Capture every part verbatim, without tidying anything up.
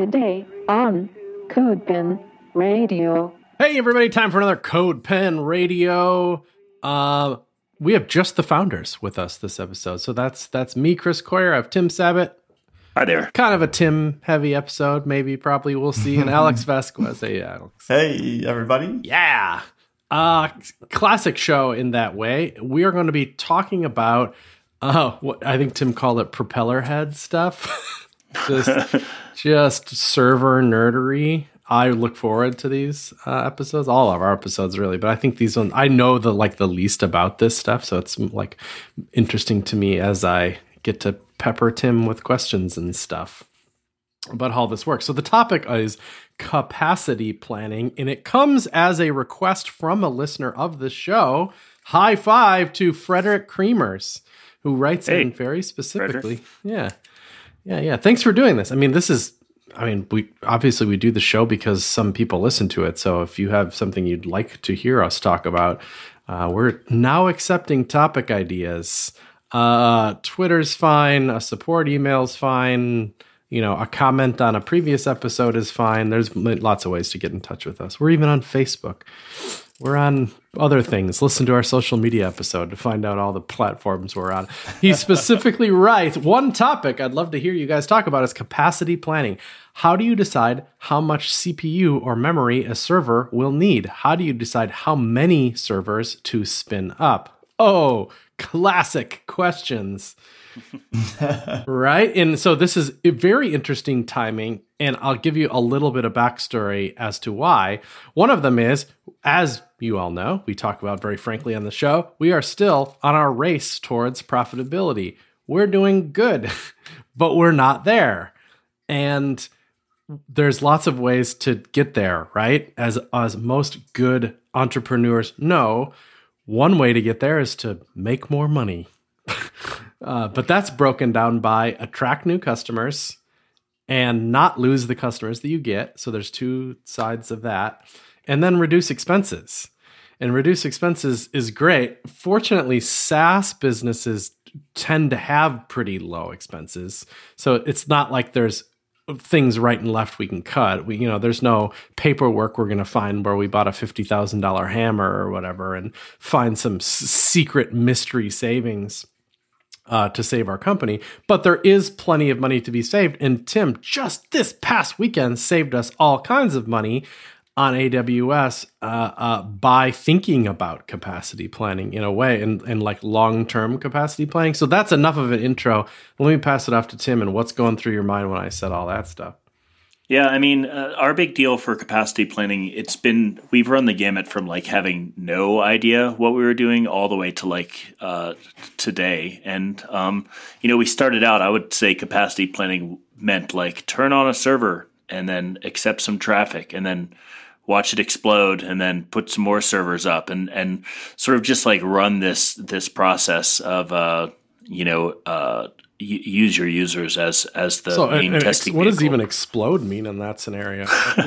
Today on CodePen Radio. Hey everybody, time for another CodePen Radio. Uh, we have just the founders with us this episode. So that's that's me, Chris Coyer. I have Tim Sabat. Hi there. Kind of a Tim heavy episode, maybe, probably we'll see. And Alex Vasquez. Hey, Alex. Hey, everybody. Yeah. Uh, classic show in that way. We are going to be talking about, uh, what I think Tim called it propeller head stuff. just, just server nerdery. I look forward to these uh, episodes, all of our episodes really, but I think these ones, I know the like the least about this stuff, so it's like interesting to me as I get to pepper Tim with questions and stuff about how this works. So the topic is capacity planning, and it comes as a request from a listener of the show. High five to Frederick Creamers, who writes hey, in very specifically. Frederick. Yeah. Yeah, yeah. Thanks for doing this. I mean, this is I mean, we obviously we do the show because some people listen to it. So if you have something you'd like to hear us talk about, uh, we're now accepting topic ideas. Uh, Twitter's fine. A support email's fine. You know, a comment on a previous episode is fine. There's lots of ways to get in touch with us. We're even on Facebook. We're on other things. Listen to our social media episode to find out all the platforms we're on. He specifically writes, one topic I'd love to hear you guys talk about is capacity planning. How do you decide how much C P U or memory a server will need? How do you decide how many servers to spin up? Oh, classic questions. Right? And so this is a very interesting timing, and I'll give you a little bit of backstory as to why. One of them is, as you all know, we talk about very frankly on the show, we are still on our race towards profitability. We're doing good, but we're not there. And there's lots of ways to get there, right? As, as most good entrepreneurs know, one way to get there is to make more money. Uh, but that's broken down by attract new customers and not lose the customers that you get. So there's two sides of that. And then reduce expenses. And reduce expenses is great. Fortunately, SaaS businesses tend to have pretty low expenses. So it's not like there's things right and left we can cut. We, you know, there's no paperwork we're going to find where we bought a fifty thousand dollars hammer or whatever and find some s- secret mystery savings. Uh, to save our company, but there is plenty of money to be saved. And Tim, just this past weekend, saved us all kinds of money on A W S uh, uh, by thinking about capacity planning in a way, and, and like long-term capacity planning. So that's enough of an intro. Let me pass it off to Tim and what's going through your mind when I said all that stuff. Yeah, I mean, uh, our big deal for capacity planning, it's been, we've run the gamut from like having no idea what we were doing all the way to like uh, today. And, um, you know, we started out, I would say capacity planning meant like turn on a server and then accept some traffic and then watch it explode and then put some more servers up and, and sort of just like run this, this process of, uh, you know, uh, use your users as as the so, main and, testing what vehicle. Does even explode mean in that scenario?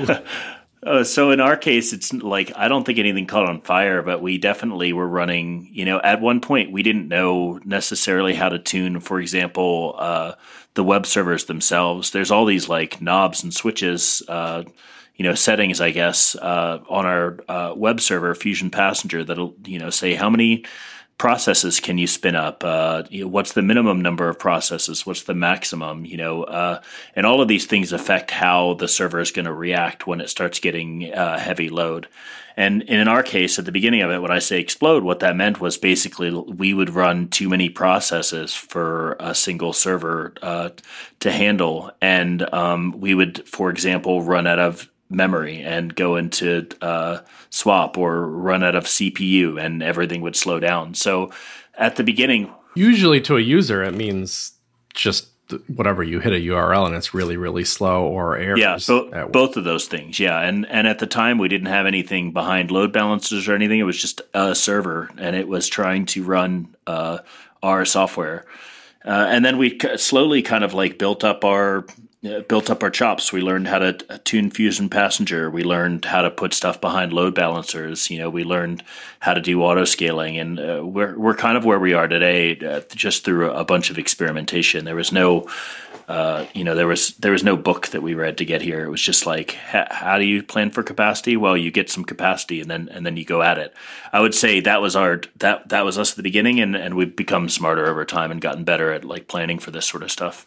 uh, so in our case, it's like, I don't think anything caught on fire, but we definitely were running, you know, at one point we didn't know necessarily how to tune, for example, uh, the web servers themselves. There's all these like knobs and switches, uh, you know, settings, I guess, uh, on our uh, web server, Fusion Passenger, that'll, you know, say how many processes can you spin up? Uh, you know, what's the minimum number of processes? What's the maximum? You know, uh, and all of these things affect how the server is going to react when it starts getting uh, heavy load. And, and in our case, at the beginning of it, when I say explode, what that meant was basically we would run too many processes for a single server uh, to handle, and um, we would, for example, run out of memory and go into uh, swap or run out of C P U and everything would slow down. So at the beginning, usually to a user, it means just whatever, you hit a U R L and it's really, really slow or errors. Yeah, bo- both of those things. Yeah. And, and at the time we didn't have anything behind load balancers or anything. It was just a server and it was trying to run uh, our software. Uh, and then we slowly kind of like built up our uh, built up our chops. We learned how to tune Fusion Passenger. We learned how to put stuff behind load balancers. You know, we learned how to do auto scaling, and uh, we're we're kind of where we are today, uh, just through a bunch of experimentation. There was no, uh, you know, there was there was no book that we read to get here. It was just like, how do you plan for capacity? Well, you get some capacity, and then and then you go at it. I would say that was our that that was us at the beginning, and and we've become smarter over time and gotten better at like planning for this sort of stuff.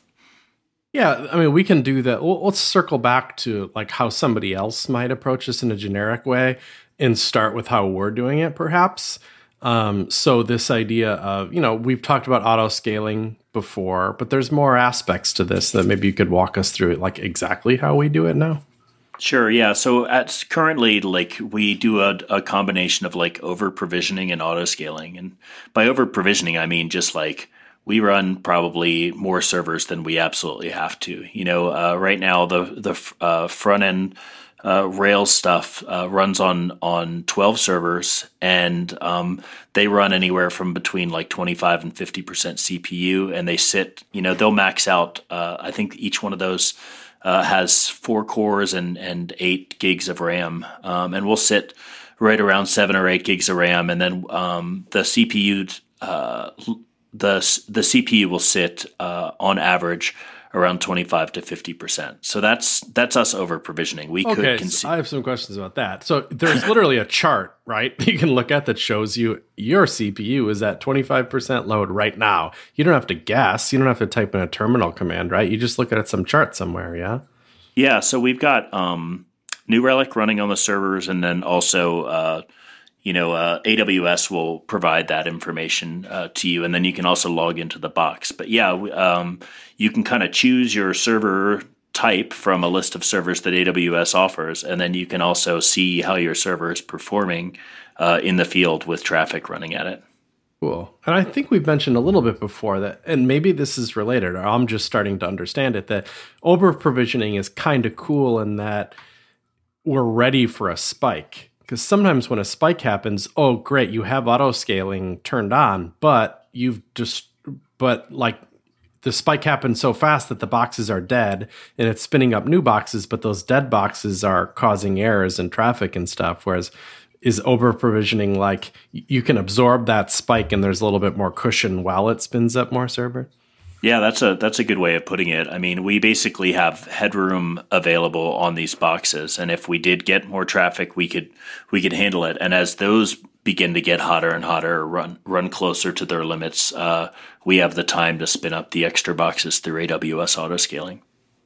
Yeah, I mean, we can do that. Well, let's circle back to like how somebody else might approach this in a generic way and start with how we're doing it, perhaps. Um, so this idea of, you know, we've talked about auto scaling before, but there's more aspects to this that maybe you could walk us through, like exactly how we do it now. Sure. Yeah. So at currently, like we do a, a combination of like over provisioning and auto scaling. And by over provisioning, I mean just like we run probably more servers than we absolutely have to. You know, uh, right now the the uh, front end uh, Rails stuff uh, runs on on twelve servers, and um, they run anywhere from between like twenty-five and fifty percent C P U, and they sit. You know, they'll max out. Uh, I think each one of those uh, has four cores and and eight gigs of RAM, um, and we'll sit right around seven or eight gigs of RAM, and then um, the C P U. Uh, the the C P U will sit uh, on average around twenty-five to fifty percent. So that's that's us over provisioning. We okay, could conceive. So I have some questions about that. So there's literally a chart, right? You can look at that shows you your C P U is at twenty-five percent load right now. You don't have to guess. You don't have to type in a terminal command, right? You just look at some chart somewhere, yeah? Yeah, so we've got um, New Relic running on the servers, and then also uh, you know, uh, A W S will provide that information uh, to you, and then you can also log into the box. But yeah, um, you can kind of choose your server type from a list of servers that A W S offers, and then you can also see how your server is performing uh, in the field with traffic running at it. Cool. And I think we've mentioned a little bit before that, and maybe this is related, or I'm just starting to understand it, that over provisioning is kind of cool in that we're ready for a spike. Because sometimes when a spike happens, oh, great, you have auto scaling turned on, but you've just, but like the spike happened so fast that the boxes are dead and it's spinning up new boxes, but those dead boxes are causing errors and traffic and stuff. Whereas is over provisioning like you can absorb that spike and there's a little bit more cushion while it spins up more servers? Yeah, that's a that's a good way of putting it. I mean, we basically have headroom available on these boxes, and if we did get more traffic, we could we could handle it. And as those begin to get hotter and hotter, run run closer to their limits, uh, we have the time to spin up the extra boxes through A W S autoscaling.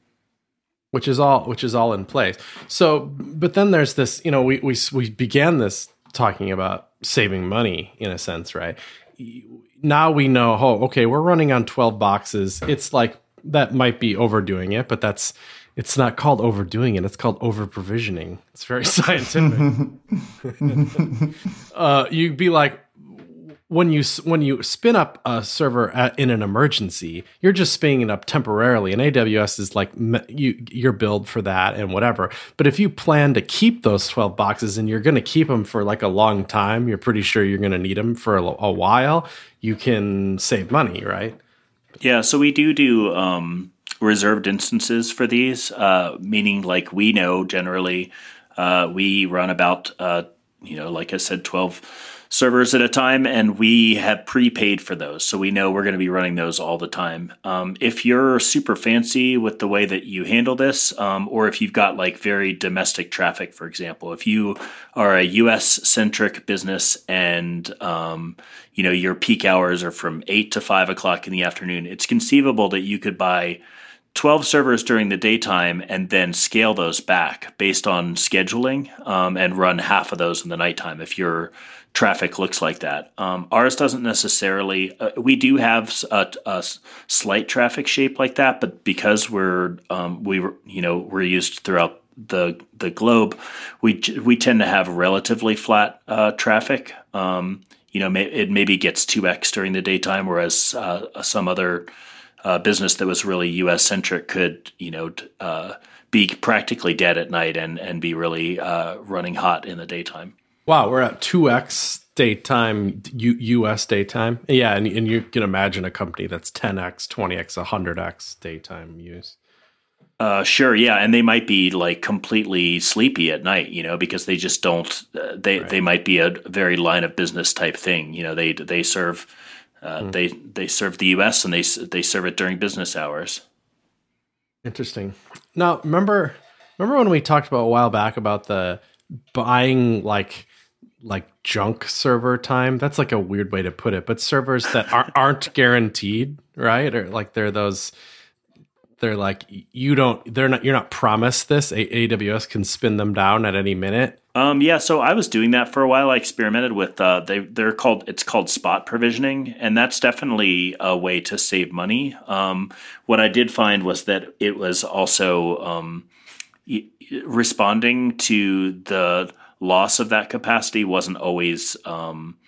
Which is all which is all in place. So, but then there's this. You know, we we we began this talking about saving money in a sense, right? Now we know, oh, okay, we're running on twelve boxes. It's like, that might be overdoing it, but that's, it's not called overdoing it. It's called over provisioning. It's very scientific. uh, you'd be like, when you, when you spin up a server at, in an emergency, you're just spinning it up temporarily. And A W S is like, you, you're billed for that and whatever. But if you plan to keep those twelve boxes and you're going to keep them for like a long time, you're pretty sure you're going to need them for a, a while, you can save money, right? Yeah, so we do do um, reserved instances for these, uh, meaning like we know generally uh, we run about, uh, you know, like I said, twelve servers at a time, and we have prepaid for those. So we know we're going to be running those all the time. Um, if you're super fancy with the way that you handle this, um, or if you've got like very domestic traffic, for example, if you are a U S centric business and, um, you know, your peak hours are from eight to five o'clock in the afternoon, it's conceivable that you could buy twelve servers during the daytime and then scale those back based on scheduling, um, and run half of those in the nighttime if your traffic looks like that. Um, ours doesn't necessarily, uh, we do have a, a slight traffic shape like that, but because we're, um, we were, you know, we're used throughout the, the globe, we, we tend to have relatively flat, uh, traffic. Um, you know, may, it maybe gets two X during the daytime, whereas, uh, some other, uh, business that was really U S centric could, you know, uh, be practically dead at night and, and be really, uh, running hot in the daytime. Wow, we're at two X daytime, U- U.S. daytime. Yeah, and, and you can imagine a company that's ten X, twenty X, one hundred X daytime use. Uh, sure, yeah, and they might be like completely sleepy at night, you know, because they just don't. Uh, they Right. they might be a very line of business type thing, you know. They they serve uh, Hmm. they they serve the U S and they s- they serve it during business hours. Interesting. Now, remember, remember when we talked about a while back about the buying like like junk server time? That's like a weird way to put it, but servers that aren't aren't guaranteed, right? Or like they're those. They're like you don't. They're not. You're not promised this. A- AWS can spin them down at any minute. Um, yeah, so I was doing that for a while. I experimented with uh, they they're called it's called spot provisioning, and that's definitely a way to save money. Um, what I did find was that it was also um, y- responding to the loss of that capacity wasn't always. Um,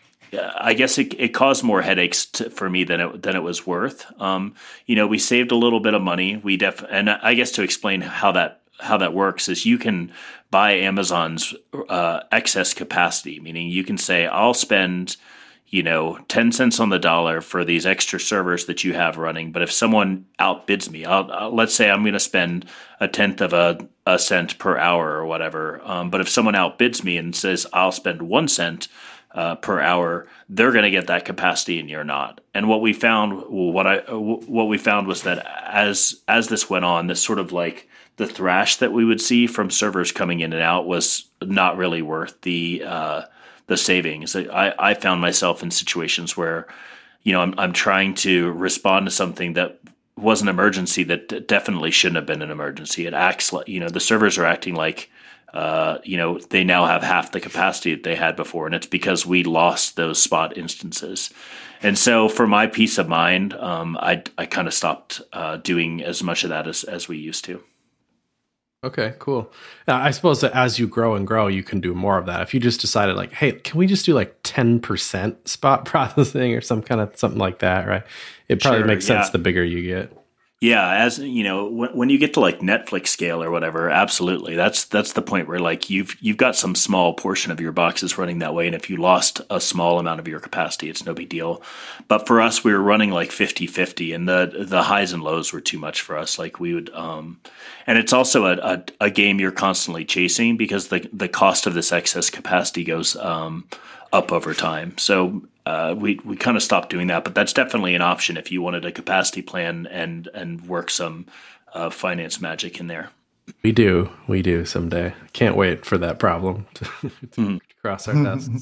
I guess it, it caused more headaches to, for me than it than it was worth. Um, you know, we saved a little bit of money. We def and I guess to explain how that how that works is you can buy Amazon's uh, excess capacity, meaning you can say I'll spend you know ten cents on the dollar for these extra servers that you have running. But if someone outbids me, I'll, I'll, let's say I'm going to spend a tenth of a, a cent per hour or whatever. Um, but if someone outbids me and says I'll spend one cent uh, per hour, they're going to get that capacity and you're not. And what we found, well, what I what we found was that as as this went on, this sort of like the thrash that we would see from servers coming in and out was not really worth the uh, the savings. I, I found myself in situations where, you know, I'm I'm trying to respond to something that was an emergency that definitely shouldn't have been an emergency. It acts like, you know, the servers are acting like, uh, you know, they now have half the capacity that they had before, and it's because we lost those spot instances. And so, for my peace of mind, um, I I kind of stopped uh, doing as much of that as as we used to. Okay, cool. Uh, I suppose that as you grow and grow, you can do more of that. If you just decided, like, hey, can we just do like ten percent spot processing or some kind of something like that, right? It probably Sure, makes sense yeah. the bigger you get. Yeah, as you know, when, when you get to like Netflix scale or whatever, absolutely, that's that's the point where like you've you've got some small portion of your boxes running that way, and if you lost a small amount of your capacity, it's no big deal. But for us, we were running like fifty-fifty, and the the highs and lows were too much for us. Like we would, um, and it's also a, a, a game you're constantly chasing because the the cost of this excess capacity goes um, up over time. So uh, we we kind of stopped doing that, but that's definitely an option if you wanted a capacity plan and and work some uh, finance magic in there. We do, we do someday. Can't wait for that problem to, to Mhm. cross our desks.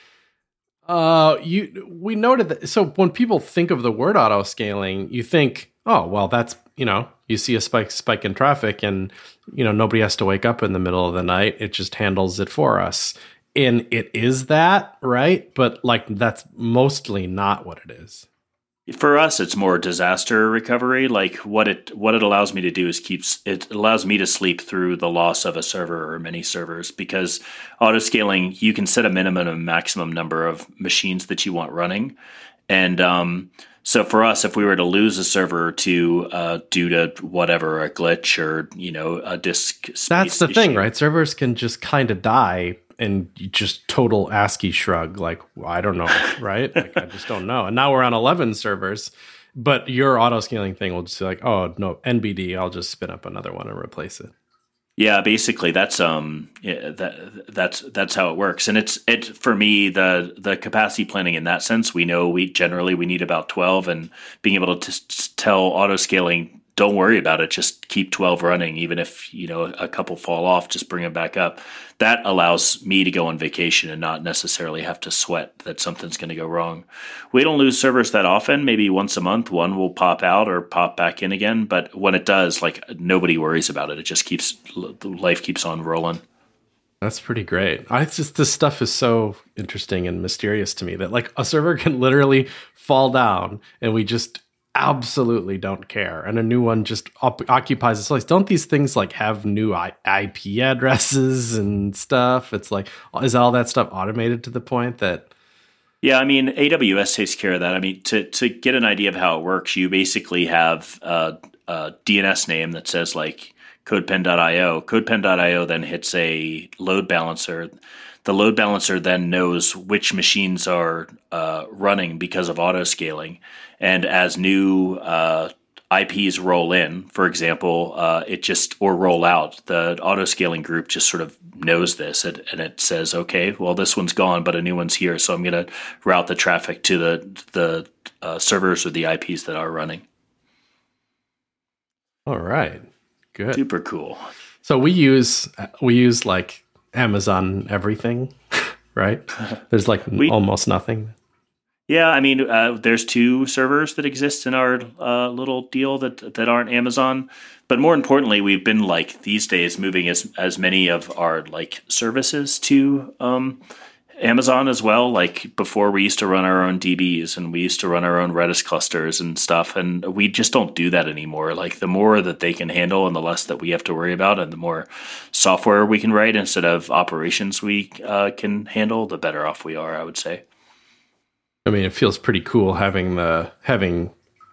Uh, you we noted that. So when people think of the word auto scaling, you think, oh, well, that's you know, you see a spike spike in traffic, and you know nobody has to wake up in the middle of the night. It just handles it for us. And it is that, right? But like that's mostly not what it is. For us, it's more disaster recovery. Like what it what it allows me to do is keeps it allows me to sleep through the loss of a server or many servers because auto scaling you can set a minimum and maximum number of machines that you want running, and um, so for us, if we were to lose a server to uh, due to whatever a glitch or you know a disk space That's the issue, thing, right? Servers can just kind of die and you just total ASCII shrug, like, well, I don't know, right? Like, I just don't know. And now we're on eleven servers, but your auto scaling thing will just be like, oh, no, N B D, I'll just spin up another one and replace it. Yeah, basically that's um yeah, that that's that's how it works, and it's it for me the the capacity planning in that sense. We know we generally we need about twelve, and being able to t- tell auto scaling, don't worry about it, just keep twelve running, even if you know a couple fall off, just bring them back up. That allows me to go on vacation and not necessarily have to sweat that something's going to go wrong. We don't lose servers that often. Maybe once a month, one will pop out or pop back in again. But when it does, like nobody worries about it. It just keeps life keeps on rolling. That's pretty great. I just this stuff is so interesting and mysterious to me that like a server can literally fall down and we just absolutely don't care, and a new one just op- occupies its place. Don't these things like have new I- IP addresses and stuff? It's like, is all that stuff automated to the point that Yeah, I mean, A W S takes care of that. I mean, to to get an idea of how it works, you basically have a, a D N S name that says like codepen dot io. codepen dot io then hits a load balancer. The load balancer then knows which machines are uh, running because of auto scaling, and as new uh, I Ps roll in, for example, uh, it just or roll out. The auto scaling group just sort of knows this, and, and it says, okay, well, this one's gone, but a new one's here, so I'm going to route the traffic to the the uh, servers or the I Ps that are running. All right, good, super cool. So we use we use like Amazon everything, right? There's like we, almost nothing. Yeah, I mean, uh, there's two servers that exist in our uh, little deal that that aren't Amazon. But more importantly, we've been like these days moving as as many of our like services to um, Amazon as well. Like before, we used to run our own D Bs and we used to run our own Redis clusters and stuff, and we just don't do that anymore. Like the more that they can handle and the less that we have to worry about, and the more software we can write instead of operations we uh, can handle, the better off we are, I would say. I mean, it feels pretty cool having the having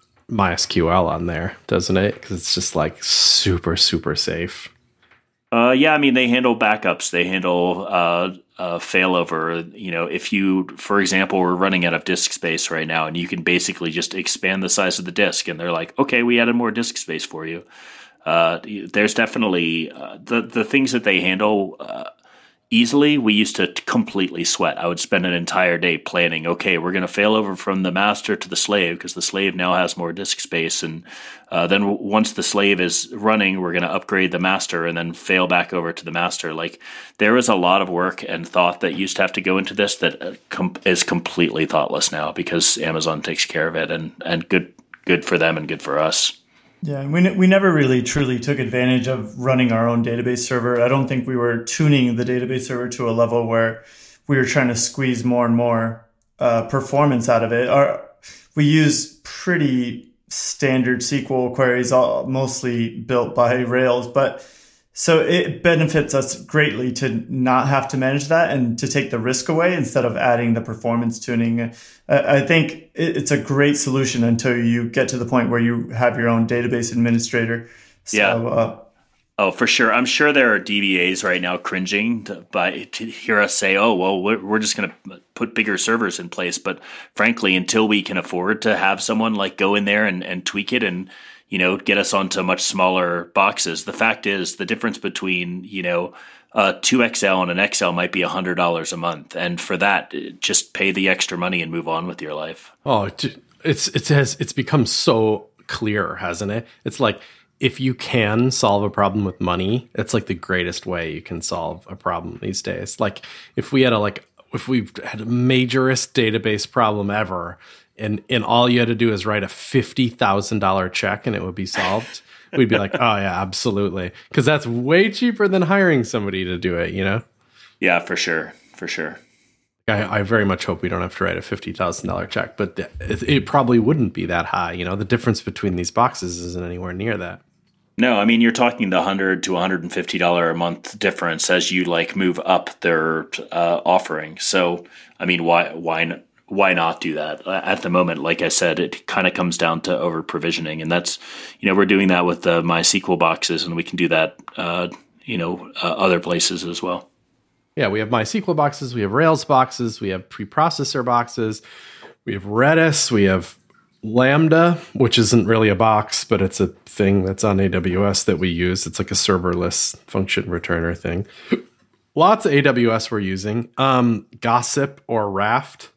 MySQL on there, doesn't it? Because it's just like super, super safe. Uh, yeah, I mean, they handle backups. They handle uh, uh, failover. You know, if you, for example, we're running out of disk space right now, and you can basically just expand the size of the disk, and they're like, okay, we added more disk space for you. Uh, there's definitely uh, the the things that they handle. Uh, Easily, we used to completely sweat. I would spend an entire day planning, okay, we're going to fail over from the master to the slave because the slave now has more disk space. And uh, then w- once the slave is running, we're going to upgrade the master and then fail back over to the master. Like there was a lot of work and thought that used to have to go into this that uh, com- is completely thoughtless now because Amazon takes care of it, and, and good good for them and good for us. Yeah, we ne- we never really truly took advantage of running our own database server. I don't think we were tuning the database server to a level where we were trying to squeeze more and more uh, performance out of it. Our, we use pretty standard S Q L queries, all, mostly built by Rails, but so it benefits us greatly to not have to manage that and to take the risk away instead of adding the performance tuning. I think it's a great solution until you get to the point where you have your own database administrator. So, yeah. Uh, oh, for sure. I'm sure there are D B As right now cringing to, by, to hear us say, oh, well, we're, we're just going to put bigger servers in place. But frankly, until we can afford to have someone like go in there and, and tweak it and, you know, get us onto much smaller boxes, the fact is the difference between, you know, Uh, two X L and an X L might be one hundred dollars a month. And for that, just pay the extra money and move on with your life. Oh, it's it's has it's become so clear, hasn't it? It's like if you can solve a problem with money, it's like the greatest way you can solve a problem these days. Like if we had a like if we had a majorest database problem ever, and and all you had to do is write a fifty thousand dollars check and it would be solved. We'd be like, oh, yeah, absolutely. Because that's way cheaper than hiring somebody to do it, you know? Yeah, for sure. For sure. I, I very much hope we don't have to write a fifty thousand dollars check, but it, it probably wouldn't be that high. You know, the difference between these boxes isn't anywhere near that. No, I mean, you're talking the one hundred to one hundred fifty dollars a month difference as you like move up their uh, offering. So, I mean, why, why not? Why not do that? At the moment, like I said, it kind of comes down to over provisioning, and that's, you know, we're doing that with the MySQL boxes, and we can do that, uh, you know, uh, other places as well. Yeah, we have MySQL boxes, we have Rails boxes, we have preprocessor boxes, we have Redis, we have Lambda, which isn't really a box, but it's a thing that's on A W S that we use. It's like a serverless function returner thing. Lots of A W S we're using. Um, Gossip or Raft.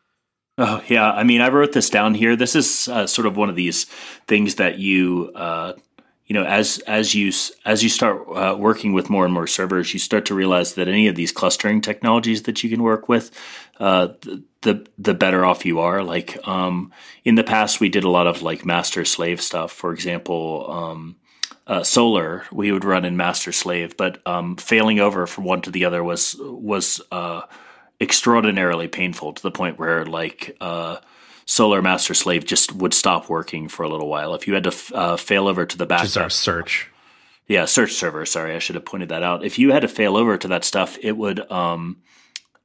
Oh, yeah. I mean, I wrote this down here. This is uh, sort of one of these things that you, uh, you know, as as you as you start uh, working with more and more servers, you start to realize that any of these clustering technologies that you can work with, uh, the the better off you are. Like um, in the past, we did a lot of like master slave stuff. For example, um, uh, Solar we would run in master slave, but um, failing over from one to the other was was uh, extraordinarily painful to the point where like uh, Solar Master Slave just would stop working for a little while. If you had to f- uh, fail over to the backup, which is our search, yeah, search server. Sorry, I should have pointed that out. If you had to fail over to that stuff, it would um,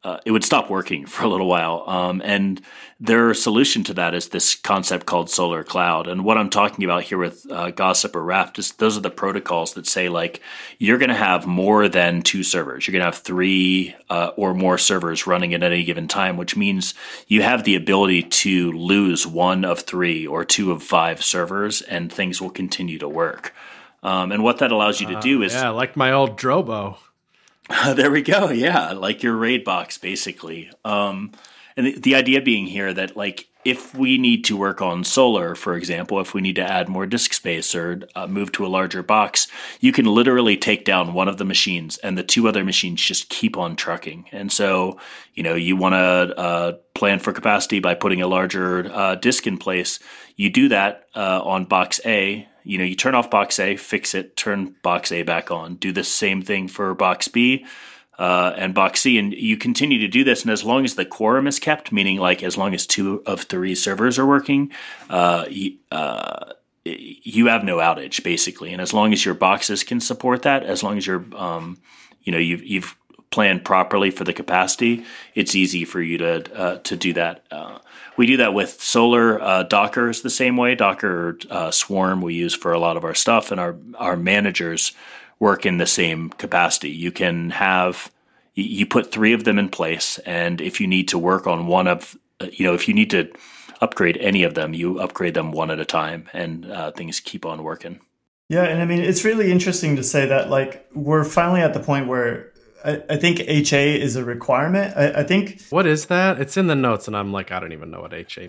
uh, it would stop working for a little while. Um, and their solution to that is this concept called Solar Cloud. And what I'm talking about here with uh, Gossip or Raft is those are the protocols that say like you're going to have more than two servers. You're going to have three uh, or more servers running at any given time, which means you have the ability to lose one of three or two of five servers, and things will continue to work. Um, and what that allows you to do uh, is yeah, like my old Drobo. there we go. Yeah, like your RAID box, basically. Um, and the, the idea being here that, like, if we need to work on solar, for example, if we need to add more disk space or uh, move to a larger box, you can literally take down one of the machines and the two other machines just keep on trucking. And so, you know, you want to uh, plan for capacity by putting a larger uh, disk in place. You do that uh, on box A. You know, you turn off box A, fix it, turn box A back on. Do the same thing for box B uh, and box C, and you continue to do this. And as long as the quorum is kept, meaning like as long as two of three servers are working, uh, you, uh, you have no outage basically. And as long as your boxes can support that, as long as you're, um, you know, you've you've planned properly for the capacity, it's easy for you to uh, to do that. Uh, We do that with Solar. Uh, Docker is the same way. Docker uh, Swarm we use for a lot of our stuff, and our our managers work in the same capacity. You can have you put three of them in place, and if you need to work on one of, you know, if you need to upgrade any of them, you upgrade them one at a time, and uh, things keep on working. Yeah, and I mean it's really interesting to say that like we're finally at the point where I, I think H A is a requirement. I, I think. What is that? It's in the notes, and I'm like, I don't even know what H A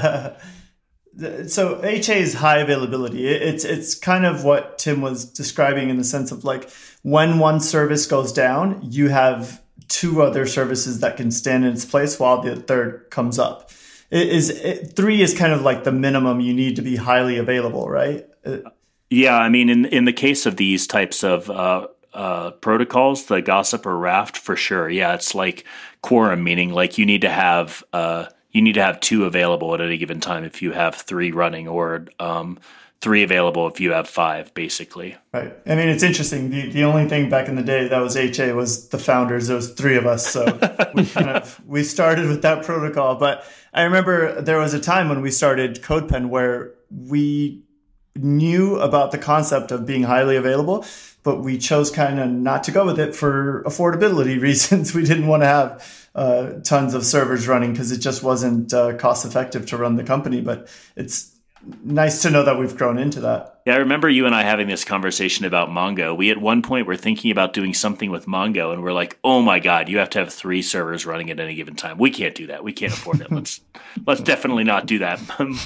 means. So H A is high availability. It's it's kind of what Tim was describing in the sense of like when one service goes down, you have two other services that can stand in its place while the third comes up. It is it, three is kind of like the minimum you need to be highly available, right? Yeah, I mean, in in the case of these types of uh, uh, protocols, the Gossip or Raft, for sure. Yeah, it's like quorum, meaning like you need to have uh, you need to have two available at any given time if you have three running, or um, three available if you have five, basically. Right. I mean, it's interesting. The the only thing back in the day that was H A was the founders. There was three of us, so we kind of we started with that protocol. But I remember there was a time when we started CodePen where we knew about the concept of being highly available, but we chose kind of not to go with it for affordability reasons. We didn't want to have uh, tons of servers running because it just wasn't uh, cost effective to run the company. But it's nice to know that we've grown into that. Yeah, I remember you and I having this conversation about Mongo. We at one point were thinking about doing something with Mongo, and we're like, oh my God, you have to have three servers running at any given time. We can't do that. We can't afford it. Let's let's definitely not do that.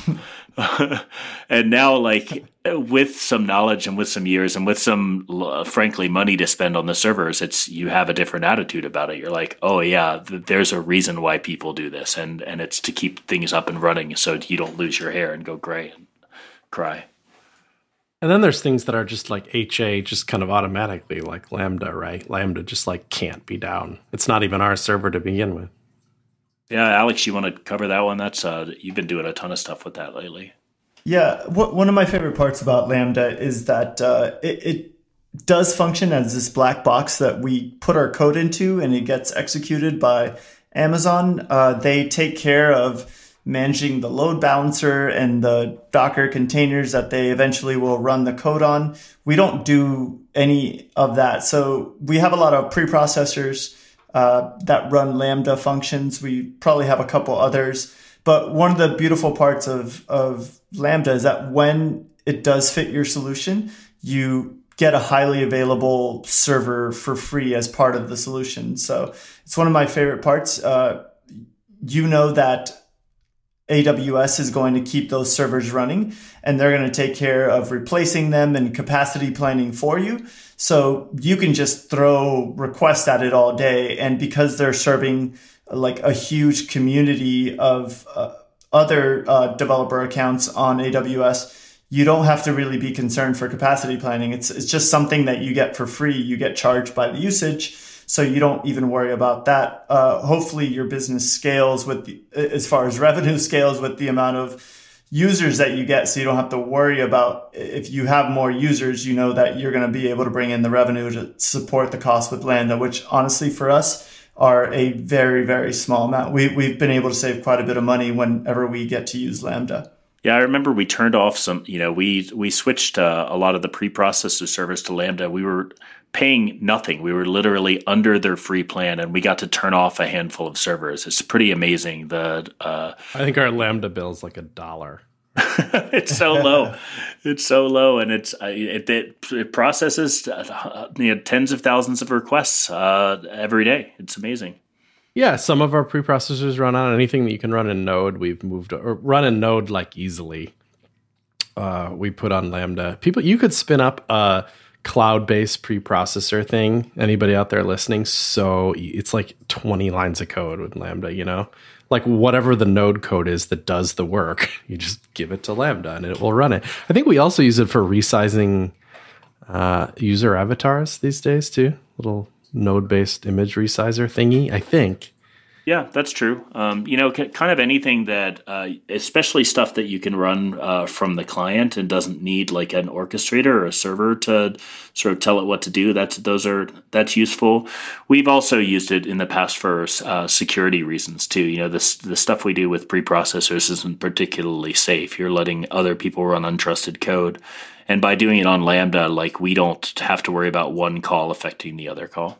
And now, like, with some knowledge and with some years and with some, uh, frankly, money to spend on the servers, it's you have a different attitude about it. You're like, oh yeah, th- there's a reason why people do this, and and it's to keep things up and running so you don't lose your hair and go gray and cry. And then there's things that are just like H A, just kind of automatically, like Lambda, right? Lambda just like can't be down. It's not even our server to begin with. Yeah, Alex, you want to cover that one? That's uh, you've been doing a ton of stuff with that lately. Yeah, w- one of my favorite parts about Lambda is that uh, it, it does function as this black box that we put our code into, and it gets executed by Amazon. Uh, they take care of managing the load balancer and the Docker containers that they eventually will run the code on. We don't do any of that. So we have a lot of preprocessors uh, that run Lambda functions. We probably have a couple others. But one of the beautiful parts of, of Lambda is that when it does fit your solution, you get a highly available server for free as part of the solution. So it's one of my favorite parts. Uh, you know that A W S is going to keep those servers running, and they're going to take care of replacing them and capacity planning for you. So you can just throw requests at it all day. And because they're serving like a huge community of uh, other uh, developer accounts on A W S, you don't have to really be concerned for capacity planning. It's it's just something that you get for free. You get charged by the usage, so you don't even worry about that. Uh, hopefully your business scales with the, as far as revenue scales with the amount of users that you get, so you don't have to worry about if you have more users, you know that you're going to be able to bring in the revenue to support the cost with Lambda, which honestly for us, are a very, very small amount. We, we've been able to save quite a bit of money whenever we get to use Lambda. Yeah, I remember we turned off some, you know, we we switched uh, a lot of the preprocessor service to Lambda. We were paying nothing. We were literally under their free plan, and we got to turn off a handful of servers. It's pretty amazing. The uh, I think our Lambda bill is like a dollar. It's so low. It's so low, and it's it, it, it processes uh, you know, tens of thousands of requests uh, every day. It's amazing. Yeah, some of our preprocessors run on anything that you can run in Node. We've moved or run in Node like easily. Uh, we put on Lambda. People, you could spin up a cloud-based preprocessor thing. Anybody out there listening? So it's like twenty lines of code with Lambda. You know, like whatever the Node code is that does the work, you just give it to Lambda and it will run it. I think we also use it for resizing uh, user avatars these days too. Little node-based image resizer thingy, I think. Yeah, that's true. Um, you know, c- kind of anything that, uh, especially stuff that you can run uh, from the client and doesn't need like an orchestrator or a server to sort of tell it what to do. That's those are that's useful. We've also used it in the past for uh, security reasons too. You know, this the stuff we do with preprocessors isn't particularly safe. You're letting other people run untrusted code, and by doing it on Lambda, like we don't have to worry about one call affecting the other call.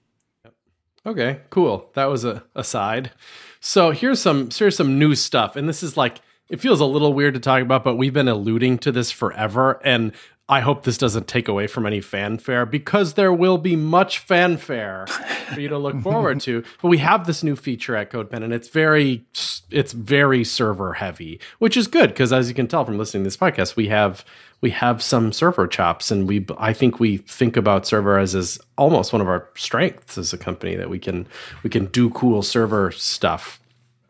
Okay, cool. That was a aside. So here's some here's some new stuff, and this is like it feels a little weird to talk about, but we've been alluding to this forever, and I hope this doesn't take away from any fanfare because there will be much fanfare for you to look forward to. But we have this new feature at CodePen, and it's very it's very server heavy, which is good because as you can tell from listening to this podcast, we have we have some server chops, and we I think we think about server as as almost one of our strengths as a company that we can we can do cool server stuff.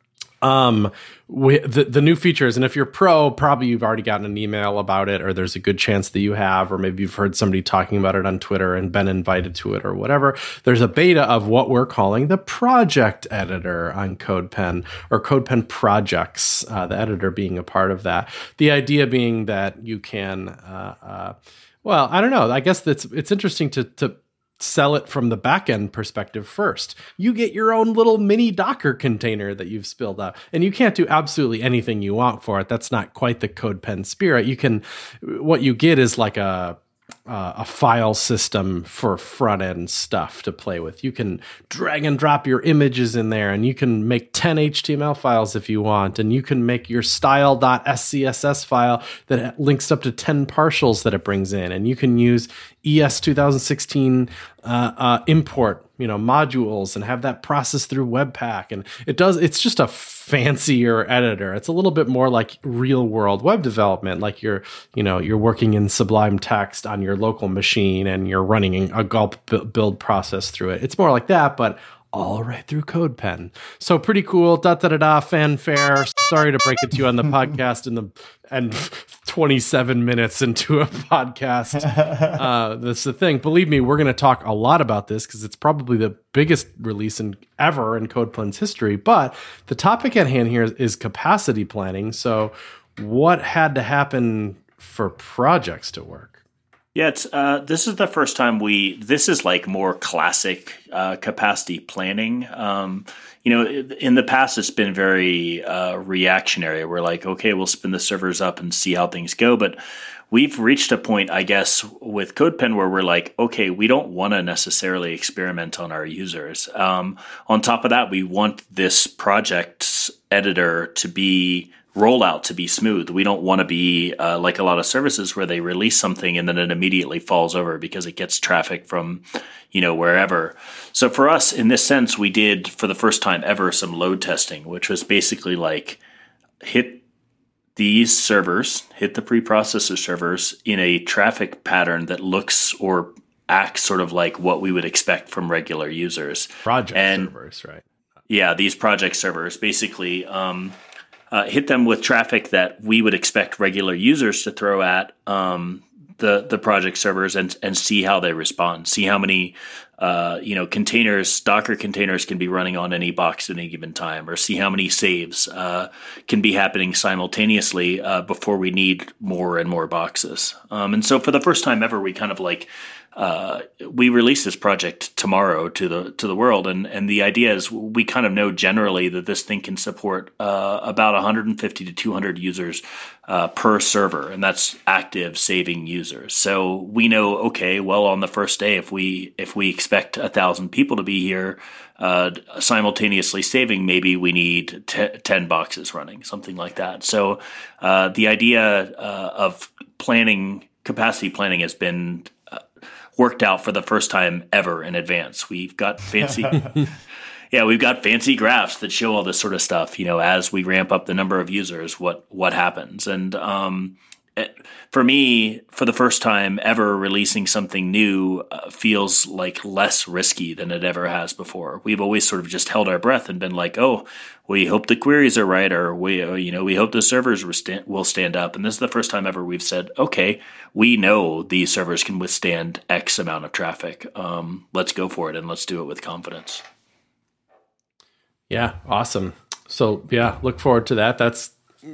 Um, we, the, the new features, and if you're pro, probably you've already gotten an email about it, or there's a good chance that you have, or maybe you've heard somebody talking about it on Twitter and been invited to it or whatever. There's a beta of what we're calling the project editor on CodePen, or CodePen projects, uh, the editor being a part of that. The idea being that you can, uh, uh, well, I don't know. I guess that's, it's interesting to, to, sell it from the back end perspective first. You get your own little mini Docker container that you've spilled out, and you can't do absolutely anything you want for it. That's not quite the CodePen spirit. You can, what you get is like a Uh, a file system for front end stuff to play with. You can drag and drop your images in there, and you can make ten H T M L files if you want, and you can make your style.scss file that links up to ten partials that it brings in, and you can use E S twenty sixteen uh, uh, import, you know, modules and have that process through Webpack. And it does, it's just a fancier editor. It's a little bit more like real world web development. Like you're, you know, you're working in Sublime Text on your local machine and you're running a gulp build process through it. It's more like that, but all right through CodePen. So pretty cool. Da da da da. Fanfare. Sorry to break it to you on the podcast in the and twenty-seven minutes into a podcast. Uh, that's the thing. Believe me, we're going to talk a lot about this because it's probably the biggest release in ever in CodePen's history. But the topic at hand here is capacity planning. So, what had to happen for projects to work? Yeah, it's, uh, this is the first time we, this is like more classic uh, capacity planning. Um, you know, in the past, it's been very uh, reactionary. We're like, okay, we'll spin the servers up and see how things go. But we've reached a point, I guess, with CodePen where we're like, okay, we don't want to necessarily experiment on our users. Um, on top of that, we want this project editor to be rollout to be smooth. We don't want to be uh, like a lot of services where they release something and then it immediately falls over because it gets traffic from, you know, wherever. So for us, in this sense, we did for the first time ever some load testing, which was basically like hit these servers, hit the preprocessor servers in a traffic pattern that looks or acts sort of like what we would expect from regular users. Project and, servers, right? Yeah, these project servers basically um, uh, hit them with traffic that we would expect regular users to throw at um, the the project servers and and see how they respond, see how many uh, you know, containers, Docker containers can be running on any box at any given time, or see how many saves uh, can be happening simultaneously uh, before we need more and more boxes. Um, and so for the first time ever, we kind of like, uh, we release this project tomorrow to the to the world, and and the idea is we kind of know generally that this thing can support uh, about one hundred fifty to two hundred users uh, per server, and that's active saving users. So we know, okay, well, on the first day, if we if we expect a thousand people to be here uh, simultaneously saving, maybe we need t- ten boxes running, something like that. So uh, the idea uh, of planning, capacity planning, has been worked out for the first time ever in advance. We've got fancy, yeah, we've got fancy graphs that show all this sort of stuff. You know, as we ramp up the number of users, what what happens. And um, it, for me, for the first time ever, releasing something new uh, feels like less risky than it ever has before. We've always sort of just held our breath and been like, oh, we hope the queries are right, or we, you know, we hope the servers will stand up. And this is the first time ever we've said, okay, we know these servers can withstand X amount of traffic. Um, let's go for it, and let's do it with confidence. Yeah, awesome. So yeah, look forward to that. That's,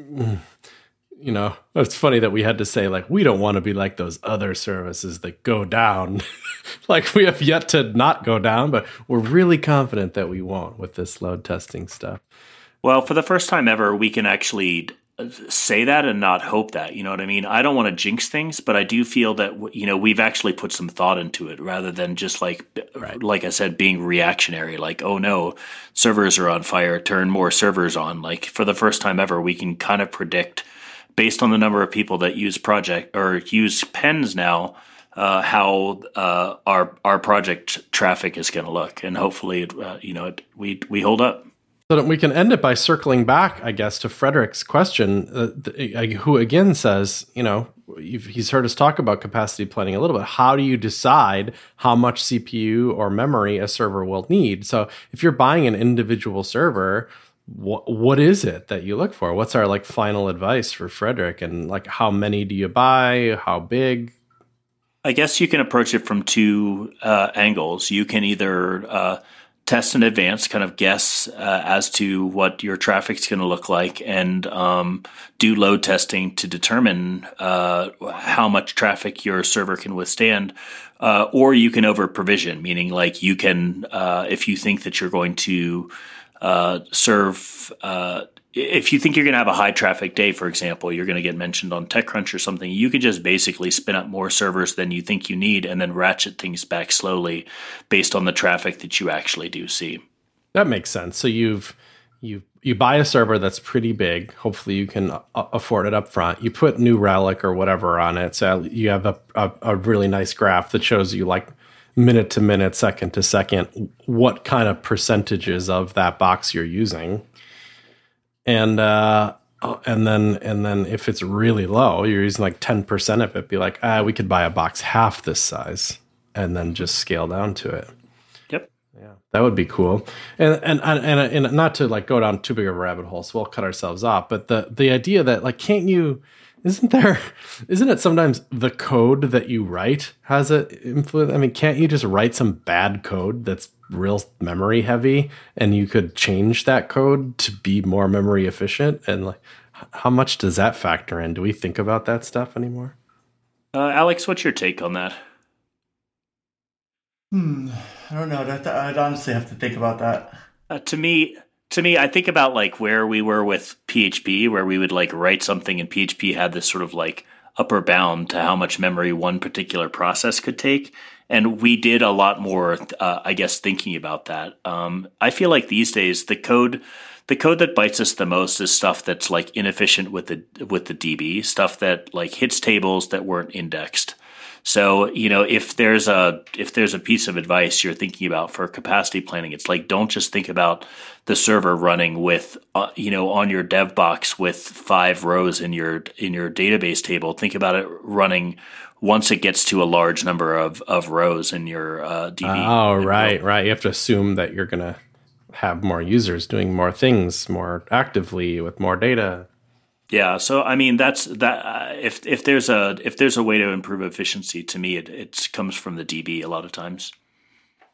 you know, it's funny that we had to say, like, we don't want to be like those other services that go down. Like, we have yet to not go down, but we're really confident that we won't with this load testing stuff. Well, for the first time ever, we can actually say that and not hope that. You know what I mean? I don't want to jinx things, but I do feel that, you know, we've actually put some thought into it rather than just like, right. like I said, being reactionary. Like, oh no, servers are on fire, turn more servers on. Like, for the first time ever, we can kind of predict, based on the number of people that use project or use pens now, uh, how uh, our our project traffic is going to look, and hopefully, uh, you know, it, we we hold up. So we can end it by circling back, I guess, to Frederick's question, uh, th- who again says, you know, you've, he's heard us talk about capacity planning a little bit. How do you decide how much C P U or memory a server will need? So if you're buying an individual server, what what is it that you look for? What's our like final advice for Frederick? And like, how many do you buy? How big? I guess you can approach it from two uh, angles. You can either uh, test in advance, kind of guess uh, as to what your traffic's going to look like, and um, do load testing to determine uh, how much traffic your server can withstand. Uh, or you can over provision, meaning like you can, uh, if you think that you're going to uh, serve, uh, if you think you're going to have a high traffic day, for example, you're going to get mentioned on TechCrunch or something, you can just basically spin up more servers than you think you need and then ratchet things back slowly based on the traffic that you actually do see. That makes sense. So you've you you buy a server that's pretty big. Hopefully you can a- afford it up front. You put New Relic or whatever on it. So you have a, a, a really nice graph that shows you like minute to minute, second to second, what kind of percentages of that box you're using. And uh, and then and then if it's really low, you're using like ten percent of it, be like, ah, we could buy a box half this size and then just scale down to it. Yep. Yeah, that would be cool. And and and and not to like go down too big of a rabbit hole, so we'll cut ourselves off. But the the idea that like, can't you? Isn't there? Isn't it sometimes the code that you write has an influence? I mean, can't you just write some bad code that's real memory heavy, and you could change that code to be more memory efficient? And like, how much does that factor in? Do we think about that stuff anymore? Uh, Alex, what's your take on that? Hmm, I don't know. I'd, I'd honestly have to think about that. Uh, to me, to me, I think about like where we were with P H P, where we would like write something, and P H P had this sort of like upper bound to how much memory one particular process could take. And we did a lot more, uh, I guess, thinking about that. Um, I feel like these days the code, the code that bites us the most is stuff that's like inefficient with the with the D B, stuff that like hits tables that weren't indexed. So, you know, if there's a if there's a piece of advice you're thinking about for capacity planning, it's like, don't just think about the server running with, uh, you know, on your dev box with five rows in your in your database table. Think about it running once it gets to a large number of, of rows in your uh, D B. Oh, right, right. You have to assume that you're going to have more users doing more things more actively with more data. Yeah, so I mean that's that. Uh, if if there's a if there's a way to improve efficiency, to me it it comes from the D B a lot of times.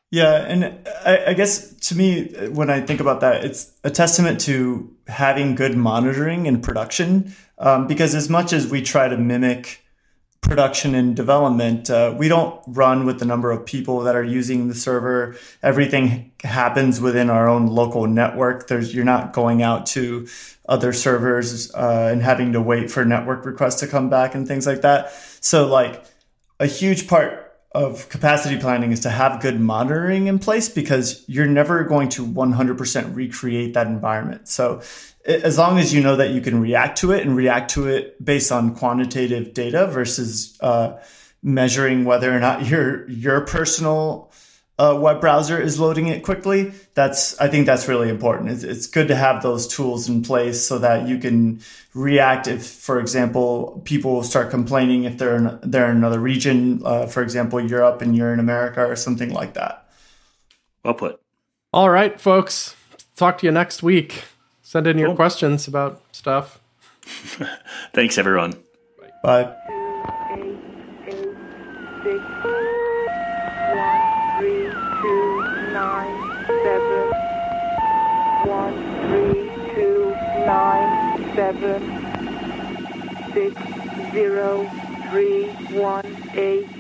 Yeah, and I, I guess to me, when I think about that, it's a testament to having good monitoring and production. Um, because as much as we try to mimic production and development, uh, we don't run with the number of people that are using the server. Everything happens within our own local network. There's you're not going out to other servers uh, and having to wait for network requests to come back and things like that. So, like a huge part of capacity planning is to have good monitoring in place, because you're never going to one hundred percent recreate that environment. So as long as you know that you can react to it and react to it based on quantitative data versus uh, measuring whether or not your your personal uh, web browser is loading it quickly, that's I think that's really important. It's, it's good to have those tools in place so that you can react if, for example, people start complaining if they're in, they're in another region, uh, for example, Europe and you're in America or something like that. Well put. All right, folks. Talk to you next week. Send in your Cool. questions about stuff. Thanks, everyone. Bye. Seven six zero three one eight